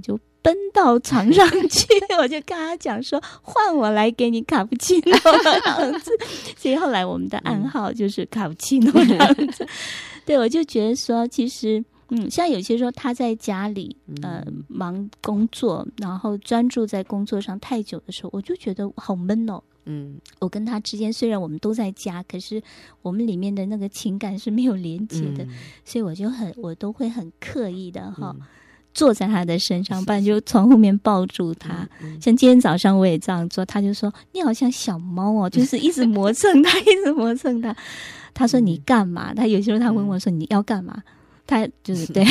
奔到床上去，我就跟他讲说换我来给你卡布奇诺这样子，所以后来我们的暗号就是卡布奇诺这样子。对，我就觉得说其实像有些时候他在家里忙工作，然后专注在工作上太久的时候，我就觉得好闷哦。我跟他之间虽然我们都在家，可是我们里面的那个情感是没有连接的，所以我都会很刻意的坐在他的身上，不然就从后面抱住他。像今天早上我也这样做，他就说你好像小猫哦，就是一直磨蹭他，一直磨蹭他。他说你干嘛？他有时候他问我说你要干嘛？他就是对。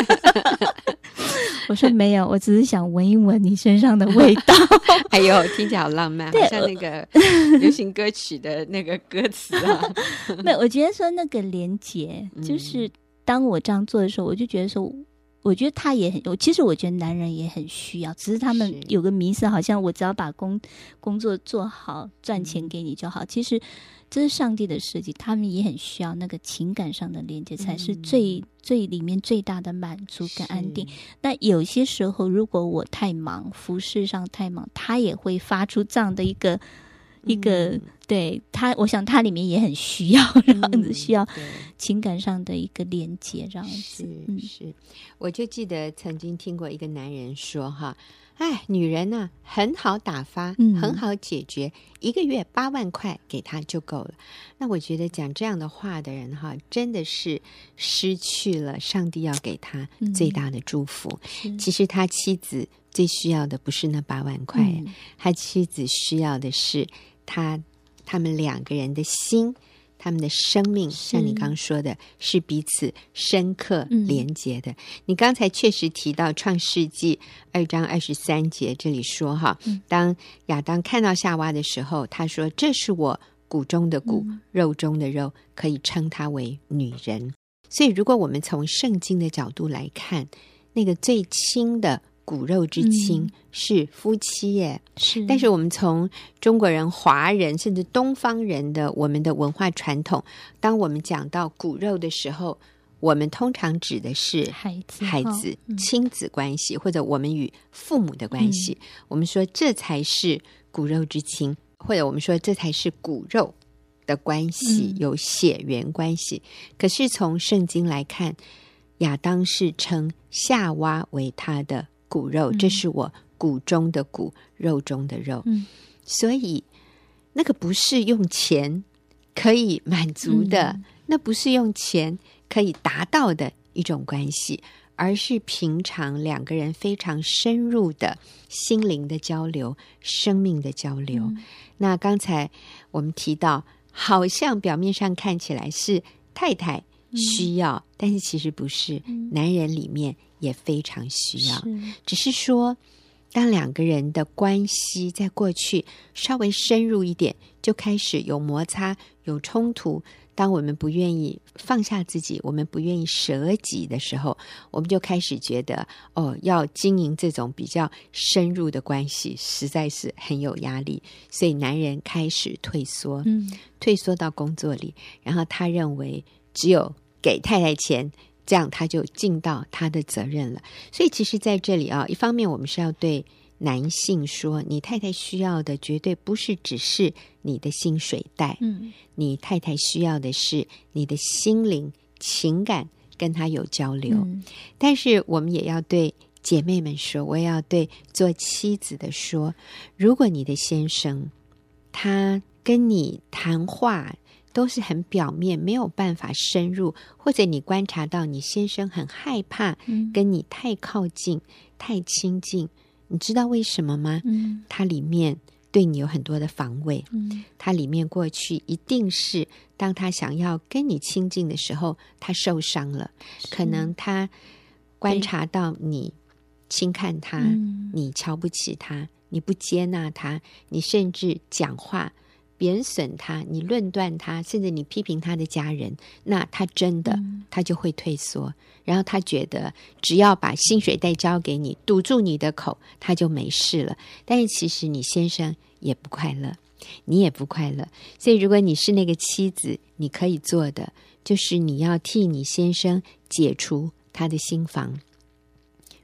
我说没有，我只是想闻一闻你身上的味道。 哎呦，听起来好浪漫，好像那个流行歌曲的那个歌词啊。 没有，我觉得说那个连结，就是当我这样做的时候，我就觉得说，我觉得他也很，其实我觉得男人也很需要，只是他们有个迷思，好像我只要把工作做好，赚钱给你就好。其实这是上帝的设计，他们也很需要那个情感上的连接，才是最里面最大的满足跟安定。那有些时候，如果我太忙，服事上太忙，他也会发出这样的一个对他，我想他里面也很需要这样子，需要情感上的一个连接这样子。 是，我就记得曾经听过一个男人说哈，哎，女人啊很好打发，很好解决，1个月8万块给他就够了。那我觉得讲这样的话的人哈，真的是失去了上帝要给他最大的祝福。其实他妻子最需要的不是那8万块，他妻子需要的是他们2个人的心，他们的生命，像你刚说的，是彼此深刻连结的。你刚才确实提到创世纪2章23节，这里说哈，当亚当看到夏娃的时候，他说这是我骨中的骨，肉中的肉，可以称她为女人。所以如果我们从圣经的角度来看，那个最亲的骨肉之亲是夫妻耶，但是我们从中国人、华人甚至东方人的我们的文化传统，当我们讲到骨肉的时候，我们通常指的是孩子亲子关系，或者我们与父母的关系，我们说这才是骨肉之亲，或者我们说这才是骨肉的关系，有血缘关系。可是从圣经来看，亚当是称夏娃为他的骨肉，这是我骨中的骨，肉中的肉。所以那个不是用钱可以满足的，那不是用钱可以达到的一种关系，而是平常2个人非常深入的心灵的交流，生命的交流。那刚才我们提到，好像表面上看起来是太太需要，但是其实不是，男人里面也非常需要，只是说当2个人的关系在过去稍微深入一点，就开始有摩擦，有冲突。当我们不愿意放下自己，我们不愿意舍己的时候，我们就开始觉得要经营这种比较深入的关系实在是很有压力，所以男人开始退缩，退缩到工作里，然后他认为只有给太太钱，这样他就尽到他的责任了。所以其实在这里一方面我们是要对男性说，你太太需要的绝对不是只是你的薪水袋，你太太需要的是你的心灵情感跟他有交流。但是我们也要对姐妹们说，我也要对做妻子的说，如果你的先生他跟你谈话都是很表面，没有办法深入，或者你观察到你先生很害怕跟你太靠近太亲近，你知道为什么吗？他里面对你有很多的防卫，他里面过去一定是当他想要跟你亲近的时候，他受伤了，可能他观察到你轻看他，你瞧不起他，你不接纳他，你甚至讲话贬损他，你论断他，甚至你批评他的家人，那他真的他就会退缩，然后他觉得只要把薪水袋交给你，堵住你的口，他就没事了。但是其实你先生也不快乐，你也不快乐。所以如果你是那个妻子，你可以做的就是你要替你先生解除他的心防，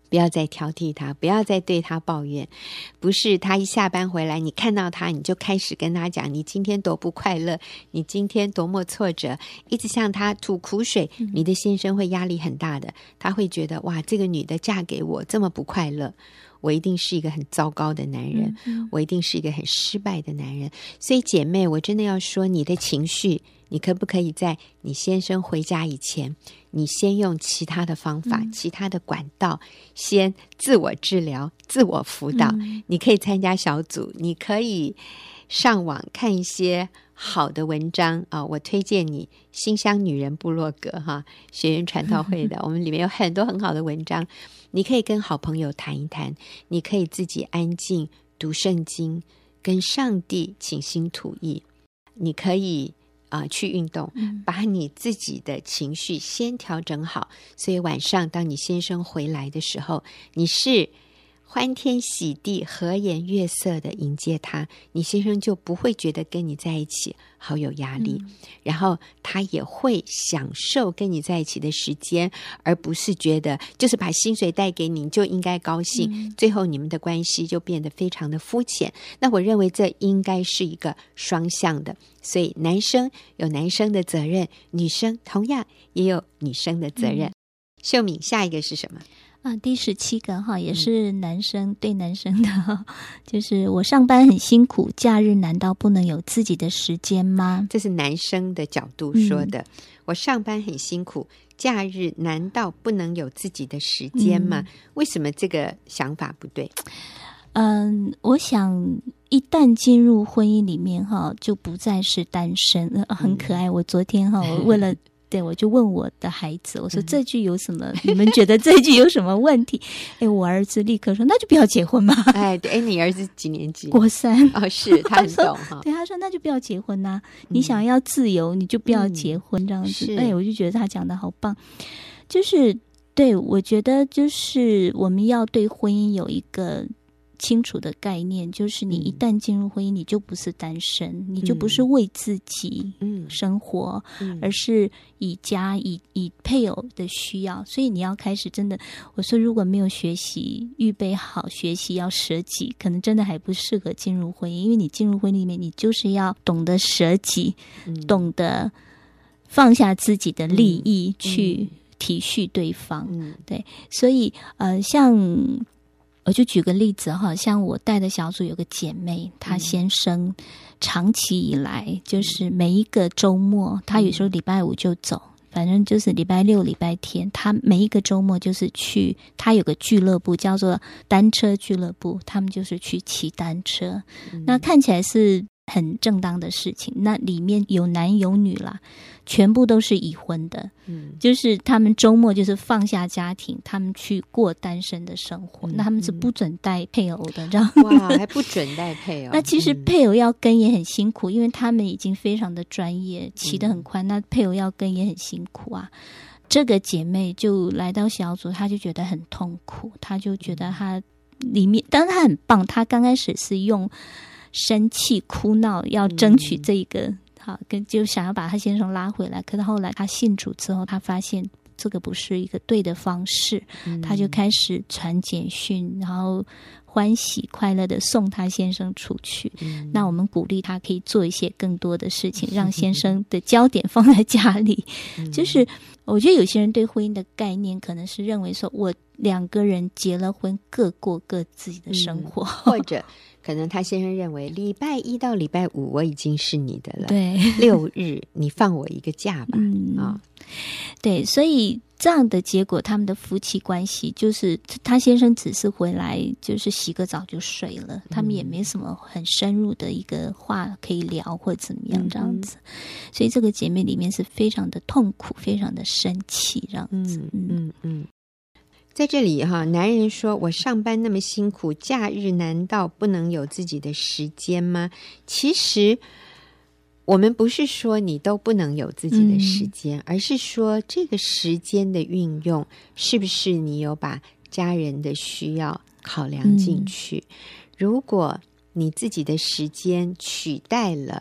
不要再挑剔他，不要再对他抱怨。不是他一下班回来，你看到他你就开始跟他讲你今天多不快乐，你今天多么挫折，一直向他吐苦水，你的先生会压力很大的，他会觉得哇，这个女的嫁给我这么不快乐，我一定是一个很糟糕的男人，我一定是一个很失败的男人。所以姐妹，我真的要说，你的情绪你可不可以在你先生回家以前，你先用其他的方法，其他的管道，先自我治疗，自我辅导。你可以参加小组，你可以上网看一些好的文章啊，我推荐你馨香女人部落格哈，学员传道会的，我们里面有很多很好的文章，你可以跟好朋友谈一谈，你可以自己安静读圣经，跟上帝倾心吐意，你可以去运动，把你自己的情绪先调整好，所以晚上当你先生回来的时候，你是欢天喜地和颜悦色的迎接他，你先生就不会觉得跟你在一起好有压力，然后他也会享受跟你在一起的时间，而不是觉得就是把薪水带给你就应该高兴，最后你们的关系就变得非常的肤浅。那我认为这应该是一个双向的，所以男生有男生的责任，女生同样也有女生的责任。秀敏，下一个是什么？ 第17个哈，也是男生对男生的，就是我上班很辛苦，假日难道不能有自己的时间吗？ 这是男生的角度说的。我上班很辛苦，假日难道不能有自己的时间吗？为什么这个想法不对？ 我想一旦进入婚姻里面哈，就不再是单身，很可爱。我昨天哈，我为了对，我就问我的孩子，我说这句有什么？你们觉得这句有什么问题？我儿子立刻说，那就不要结婚嘛。 对，你儿子几年级？ 国3。 哦，是他很懂哈。 对，他说那就不要结婚啊，你想要自由，你就不要结婚这样子。我就觉得他讲的好棒，就是对我觉得就是我们要对婚姻有一个清楚的概念，就是你一旦进入婚姻，你就不是单身，你就不是为自己生活，而是以家以配偶的需要。所以你要开始真的，我说如果没有学习预备好学习要舍己，可能真的还不适合进入婚姻。因为你进入婚姻里面，你就是要懂得舍己，懂得放下自己的利益，去体恤对方。对，所以像我就举个例子哈，像我带的小组有个姐妹，她先生长期以来就是每一个周末，她有时候礼拜5就走，反正就是礼拜6、礼拜天，她每一个周末就是去，她有个俱乐部叫做单车俱乐部，他们就是去骑单车，那看起来是很正当的事情，那里面有男有女啦，全部都是已婚的，就是他们周末就是放下家庭，他们去过单身的生活，那他们是不准带配偶的，这样哇，还不准带配偶。 那其实配偶要跟也很辛苦，因为他们已经非常的专业，骑得很快，那配偶要跟也很辛苦啊。这个姐妹就来到小组，她就觉得很痛苦，她就觉得她里面，当然她很棒，她刚开始是用生气哭闹要争取这个好，就想要把他先生拉回来，可是后来他信主之后，他发现这个不是一个对的方式，他就开始传简讯，然后欢喜快乐的送他先生出去。那我们鼓励他可以做一些更多的事情，让先生的焦点放在家里。就是我觉得有些人对婚姻的概念可能是认为说，我2个人结了婚，各过各自己的生活， 或者可能他先生认为礼拜1到礼拜5我已经是你的了， 对 ，6日你放我一个假吧。 对，所以这样的结果，他们的夫妻关系就是他先生只是回来就是洗个澡就睡了，他们也没什么很深入的一个话可以聊或怎么样这样子，所以这个姐妹里面是非常的痛苦，非常的生气这样子。 在这里哈，男人说我上班那么辛苦，假日难道不能有自己的时间吗？其实我们不是说你都不能有自己的时间，而是说这个时间的运用是不是你有把家人的需要考量进去。如果你自己的时间取代了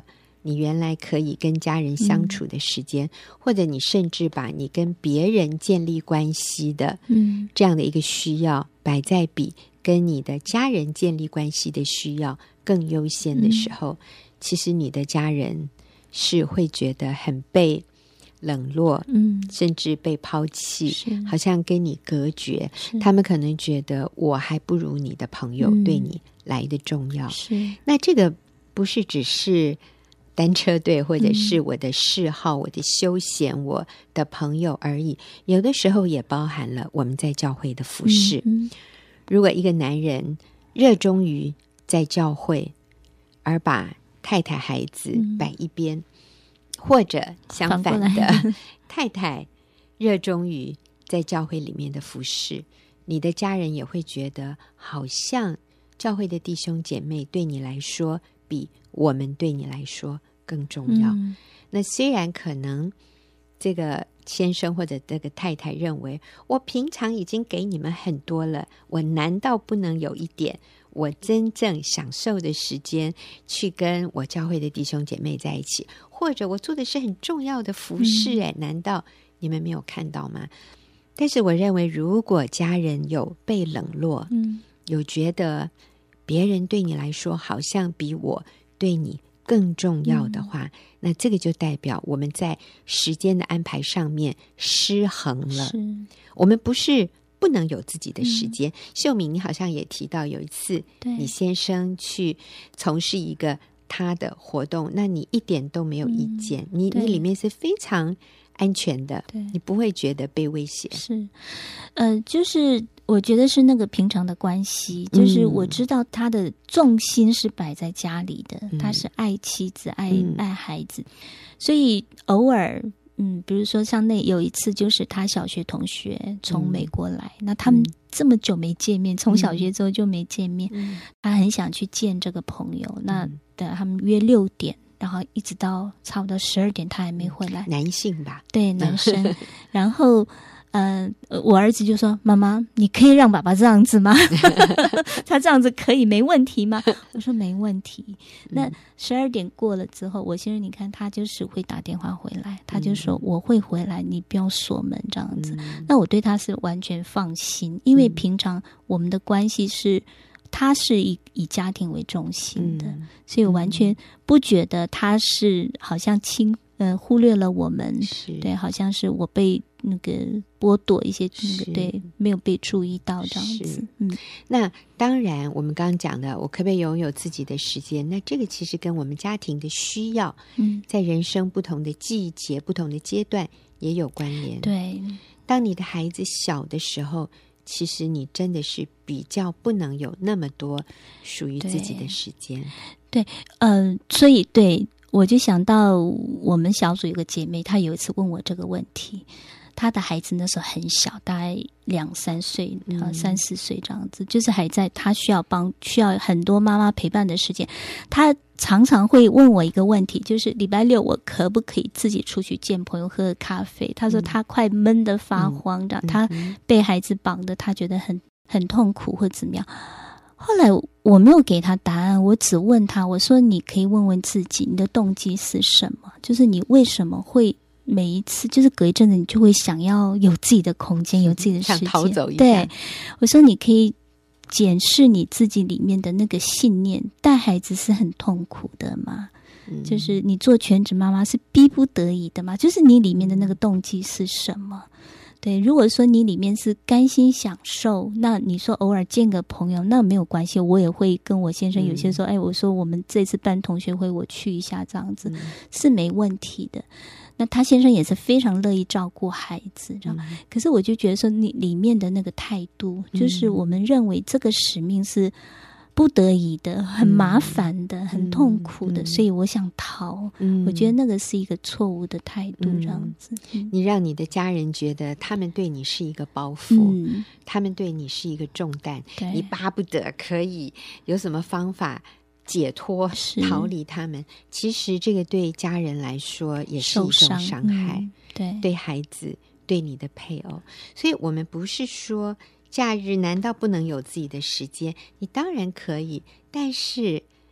你原来可以跟家人相处的时间，或者你甚至把你跟别人建立关系的这样的一个需要摆在比跟你的家人建立关系的需要更优先的时候，其实你的家人是会觉得很被冷落，甚至被抛弃，好像跟你隔绝，他们可能觉得我还不如你的朋友对你来的重要。那这个不是只是单车队或者是我的嗜好，我的休闲，我的朋友而已，有的时候也包含了我们在教会的服事。如果一个男人热衷于在教会而把太太孩子摆一边，或者相反的，太太热衷于在教会里面的服事，你的家人也会觉得好像教会的弟兄姐妹对你来说比我们对你来说更重要。那虽然可能这个先生或者这个太太认为，我平常已经给你们很多了，我难道不能有一点我真正享受的时间去跟我教会的弟兄姐妹在一起，或者我做的是很重要的服事，难道你们没有看到吗？但是我认为，如果家人有被冷落，有觉得别人对你来说好像比我对你更重要的话，那这个就代表我们在时间的安排上面失衡了。我们不是不能有自己的时间。秀敏，你好像也提到有一次你先生去从事一个他的活动，那你一点都没有意见，你里面是非常安全的，你不会觉得被威胁。 就是我觉得是那个平常的关系，就是我知道他的重心是摆在家里的，他是爱妻子、爱孩子，所以偶尔比如说像有一次，就是他小学同学从美国来，那他们这么久没见面，从小学之后就没见面，他很想去见这个朋友，那他们约6点，然后一直到差不多12点他还没回来。 男性吧？ 对，男生。然后我儿子就说，妈妈你可以让爸爸这样子吗？他这样子可以没问题吗？我说没问题。那12点过了之后，我先生你看他就是会打电话回来，他就说我会回来，你不要锁门这样子。那我对他是完全放心，因为平常我们的关系是他是以家庭为中心的，所以我完全不觉得他是好像忽略了我们，对，好像是我被那个剥夺一些对，没有被注意到这样子。 那当然我们刚刚讲的我可不可以拥有自己的时间，那这个其实跟我们家庭的需要在人生不同的季节不同的阶段也有关联。 对， 当你的孩子小的时候，其实你真的是比较不能有那么多属于自己的时间。 对，所以对，我就想到我们小组有个姐妹，她有一次问我这个问题，她的孩子那时候很小，大概2-3岁3-4岁这样子，就是还在她需要很多妈妈陪伴的时间。她常常会问我一个问题，就是礼拜6我可不可以自己出去见朋友喝咖啡？她说她快闷得发慌，她被孩子绑得她觉得很痛苦或怎么样。后来我没有给他答案，我只问他，我说你可以问问自己，你的动机是什么？就是你为什么会每一次就是隔一阵子你就会想要有自己的空间，有自己的时间， 想逃走一下。 对，我说你可以检视你自己里面的那个信念，带孩子是很痛苦的嘛，就是你做全职妈妈是逼不得已的嘛，就是你里面的那个动机是什么？对，如果说你里面是甘心享受，那你说偶尔见个朋友那没有关系，我也会跟我先生有些说我说我们这次办同学会我去一下这样子，是没问题的。那他先生也是非常乐意照顾孩子这样，可是我就觉得说你里面的那个态度，就是我们认为这个使命是不得已的，很麻烦的，很痛苦的，所以我想逃。我觉得那个是一个错误的态度这样子。 你让你的家人觉得他们对你是一个包袱，他们对你是一个重担，你巴不得可以有什么方法解脱逃离他们。其实这个对家人来说也是一种伤害，对孩子，对你的配偶。所以我们不是说假日难道不能有自己的时间？你当然可以，但是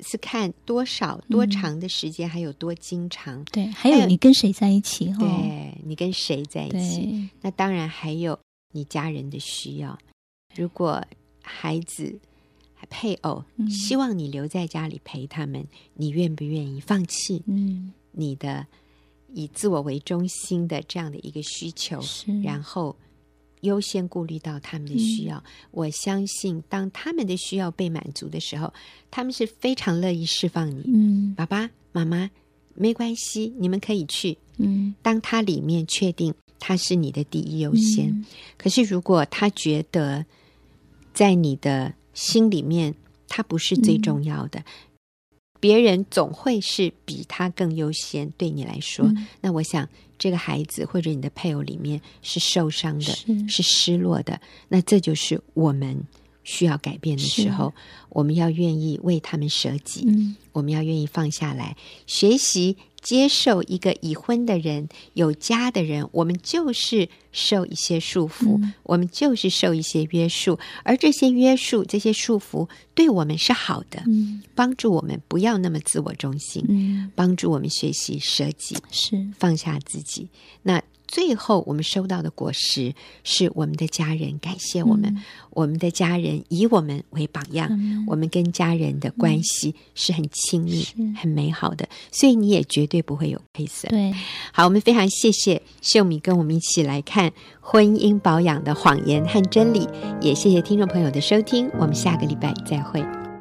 是看多少多长的时间，还有多经常。 对，还有你跟谁在一起， 对，你跟谁在一起，那当然还有你家人的需要。如果孩子配偶希望你留在家里陪他们，你愿不愿意放弃你的以自我为中心的这样的一个需求，然后优先顾虑到他们的需要。我相信当他们的需要被满足的时候，他们是非常乐意释放你。爸爸妈妈没关系，你们可以去。当他里面确定他是你的第一优先，可是如果他觉得在你的心里面他不是最重要的，别人总会是比他更优先，对你来说，那我想这个孩子或者你的配偶里面是受伤的，是失落的，那这就是我们需要改变的时候。我们要愿意为他们舍己，我们要愿意放下来，学习接受一个已婚的人，有家的人，我们就是受一些束缚，我们就是受一些约束，而这些约束这些束缚对我们是好的，帮助我们不要那么自我中心，帮助我们学习舍己，放下自己。那最后我们收到的果实是我们的家人感谢我们，我们的家人以我们为榜样，我们跟家人的关系是很亲密很美好的，所以你也绝对不会有亏损。 对， 好，我们非常谢谢秀米跟我们一起来看婚姻保养的谎言和真理，也谢谢听众朋友的收听，我们下个礼拜再会。